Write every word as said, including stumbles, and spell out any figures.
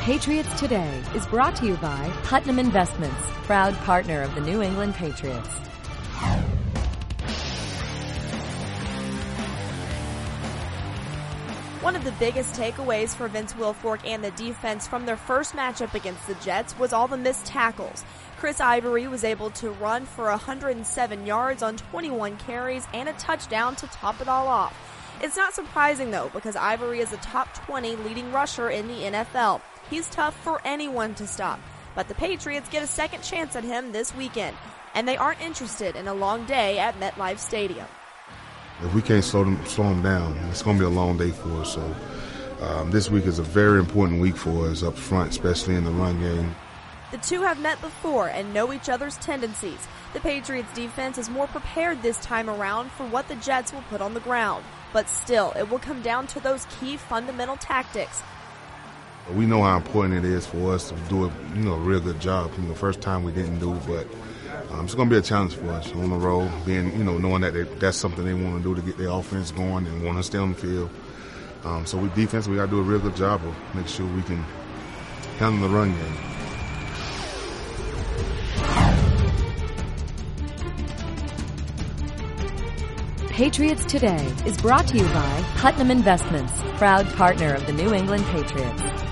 Patriots Today is brought to you by Putnam Investments, proud partner of the New England Patriots. One of the biggest takeaways for Vince Wilfork and the defense from their first matchup against the Jets was all the missed tackles. Chris Ivory was able to run for one hundred seven yards on twenty-one carries and a touchdown to top it all off. It's not surprising though, because Ivory is a top twenty leading rusher in the N F L. He's tough for anyone to stop, but the Patriots get a second chance at him this weekend, and they aren't interested in a long day at MetLife Stadium. If we can't slow them, slow them down, it's going to be a long day for us. So um, this week is a very important week for us up front, especially in the run game. The two have met before and know each other's tendencies. The Patriots defense is more prepared this time around for what the Jets will put on the ground. But still, it will come down to those key fundamental tactics. We know how important it is for us to do a, you know, a real good job. You know, first time we didn't do, but um, it's going to be a challenge for us on the road, being, you know, knowing that they, that's something they want to do to get their offense going and want to stay on the field. Um, so with defense, we got to do a real good job of make sure we can handle the run game. Patriots Today is brought to you by Putnam Investments, proud partner of the New England Patriots.